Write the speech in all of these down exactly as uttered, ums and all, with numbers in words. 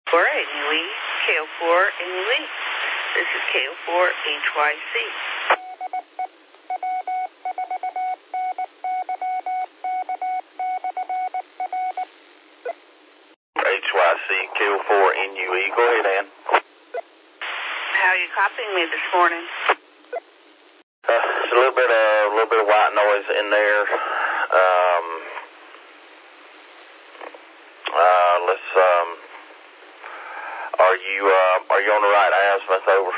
four N U E, K O four N U E. This is K O four H Y C. H Y C, K O four N U E. Go ahead, Ann. How are you copying me this morning? Uh, it's a little bit, uh, a little bit of white noise in there. Um, uh, let's, um, are you, uh, are you on the right azimuth? Over.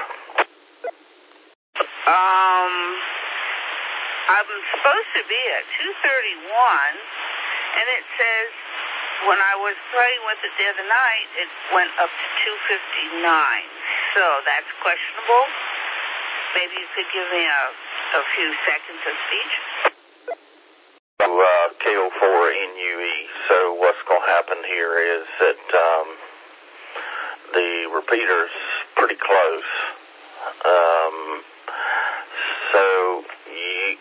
Um, I'm supposed to be at two thirty-one, and it says when I was playing with it the other night, it went up to two fifty-nine. So that's questionable. Maybe you could give me a, a few seconds of speech. Uh, K O four N U E. So what's going to happen here is that um, the repeater's pretty close. Um, so you,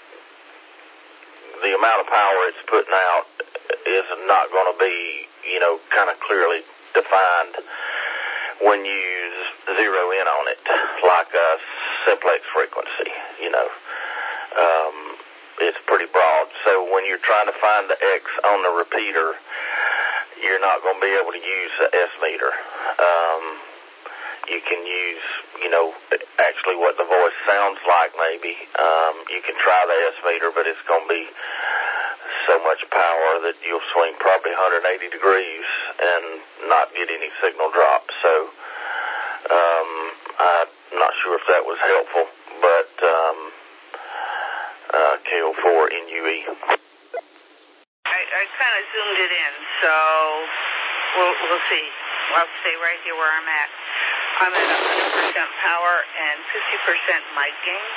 the amount of power it's putting out is not going to be, you know, kind of clearly defined when you zero in on it, like a simplex frequency, you know. Um, it's pretty broad. So when you're trying to find the X on the repeater, you're not going to be able to use the S meter. Um, you can use, you know, actually what the voice sounds like maybe. Um, you can try the S meter, but it's going to be so much power that you'll swing probably one hundred eighty degrees and not get any signal drop. So um, I'm not sure if that was helpful, but um, uh, K O four N U E. I, I kind of zoomed it in, so we'll, we'll see. I'll stay right here where I'm at. I'm at one hundred percent power and fifty percent mic gain.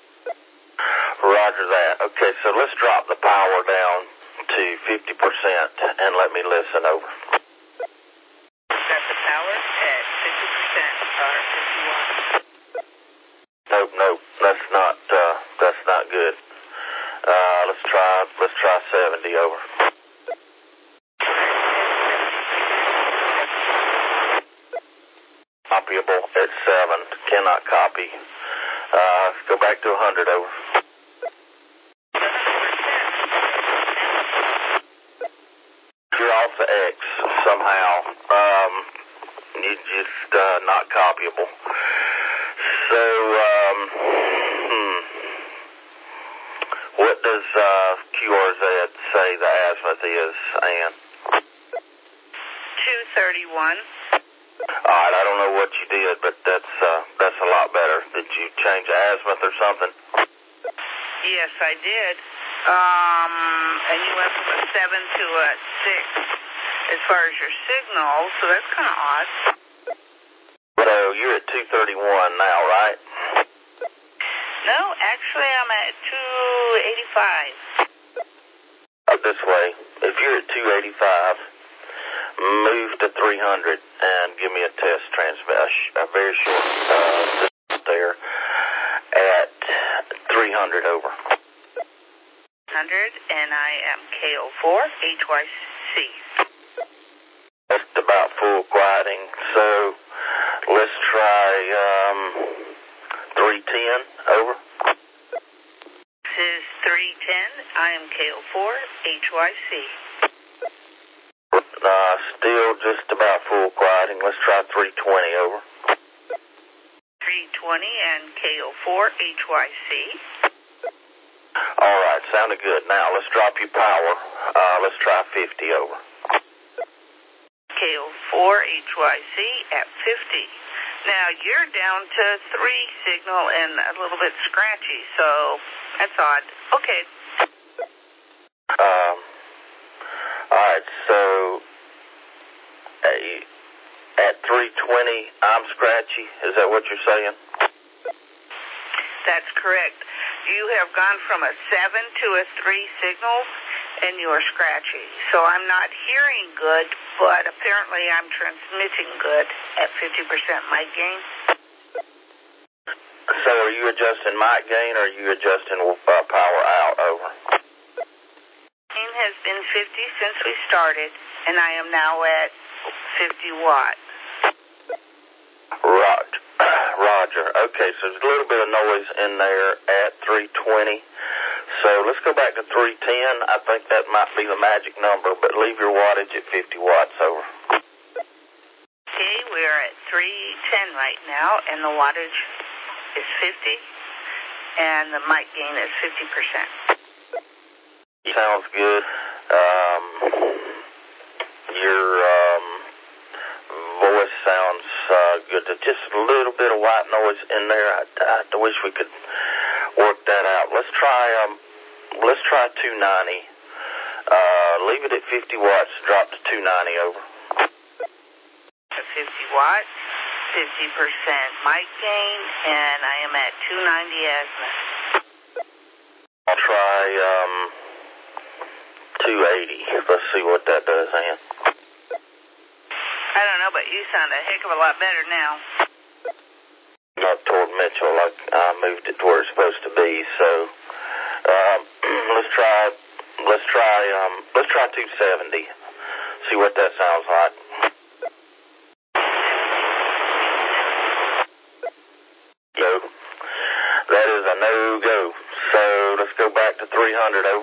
Roger that. Okay, so let's drop the power down to fifty percent and let me listen. Over. Got the power at fifty percent or fifty-one. Nope, nope. That's not. Uh, that's not good. Uh, let's try. Let's try seventy. Over. Copyable at seven. Cannot copy. Uh, go back to one hundred. Over. You're off the X somehow. Um, you just uh, not copyable. So, um, hmm. What does uh, Q R Z say the azimuth is, Ann? two thirty-one. All right, I don't know what you did, but that's uh, that's a lot better. Did you change the azimuth or something? Yes, I did. Um, and you went from a seven to a six as far as your signal, so that's kind of odd. So you're at two thirty-one now, right? No, actually I'm at two eighty-five. Up this way. If you're at two eighty-five, move to three hundred and give me a test transmit, a, sh- a very short uh, there at three hundred. Over. one hundred, and I am K O four H Y C. Just about full quieting, so let's try um, three ten. Over. This is three ten. I am K O four H Y C. Uh, still just about full quieting. Let's try three twenty. Over. three twenty and K O four H Y C. All right, sounded good. Now let's drop your power. Uh, let's try fifty. Over. K O four H Y C at fifty. Now you're down to three signal and a little bit scratchy, so that's odd. Okay. Um. All right, so uh, at three twenty, I'm scratchy. Is that what you're saying? That's correct. You have gone from a seven to a three signal, and you are scratchy. So I'm not hearing good, but apparently I'm transmitting good at fifty percent mic gain. So are you adjusting mic gain or are you adjusting uh, power out? Over. Gain has been fifty since we started, and I am now at fifty watt. Roger. Roger. Okay, so there's a little bit of noise in there at three twenty. So let's go back to three ten. I think that might be the magic number, but leave your wattage at fifty watts. Over. Okay, we're at three ten right now, and the wattage is fifty, and the mic gain is fifty percent. Sounds good. Um, your um, voice sounds uh, good. There's just a little bit of white noise in there. I, I wish we could work that out. Let's try um, let's try two ninety. Uh, leave it at fifty watts. Drop to two ninety. Over. fifty watts, fifty percent mic gain, and I am at two ninety azimuth. I'll try um, two eighty. Let's see what that does, Ann. I don't know, but you sound a heck of a lot better now. Not toward Mitchell. I, I moved it to where it's supposed to be. So um, let's try. Let's try. Um, let's try two seventy. See what that sounds like. No, that is a no-go. So let's go back to three hundred. Over.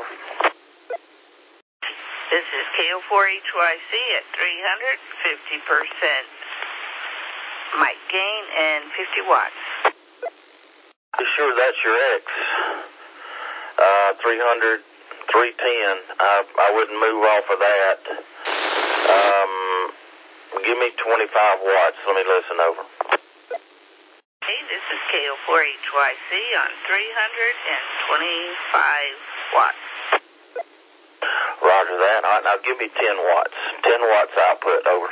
This is K O four H Y C at three hundred, fifty percent mic gain and fifty watts. You sure that's your X? Uh, three hundred, three ten. I, I wouldn't move off of that. Um, give me twenty-five watts. Let me listen. Over. Hey, this is K O four H Y C on three hundred twenty-five watts. Roger that. All right, now give me ten watts. ten watts output. Over.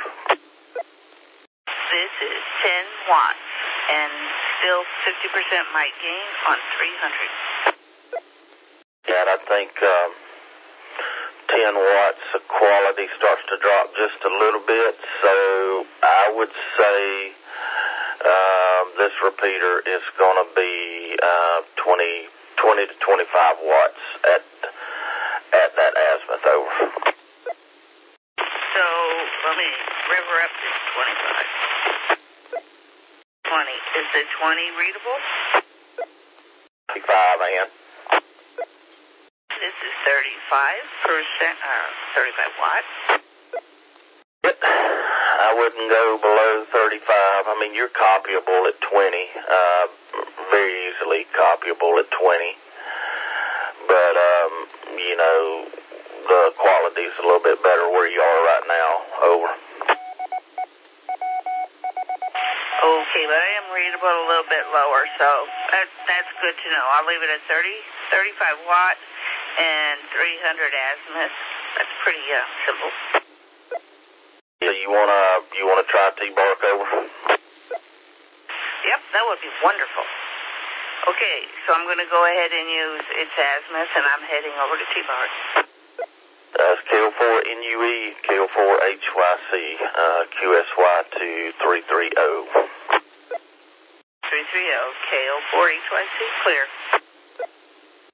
This is ten watts and still fifty percent mic gain on three hundred. Yeah, and I think um, ten watts, the quality starts to drop just a little bit. So I would say uh, this repeater is going to be uh, twenty, twenty to twenty-five watts at at that azimuth. Over. So let me river up to twenty-five. twenty. Is the twenty readable? thirty-five, Ann. This is thirty-five percent, uh, thirty-five watts. I wouldn't go below thirty-five. I mean, you're copyable at twenty, uh, very easily copyable at twenty. But, um, you know, the quality's a little bit better where you are right now. Over. Okay, but I am readable a little bit lower, so that, that's good to know. I'll leave it at thirty, thirty-five watt and three hundred azimuth. That's pretty uh, simple. Yeah, you wanna you wanna try T-Bark. Over? Yep, that would be wonderful. Okay, so I'm going to go ahead and use its azimuth, and I'm heading over to T-Bark. That's K O four N U E, K O four H Y C, uh, Q S Y two three three zero. three three zero, K O four H Y C, clear.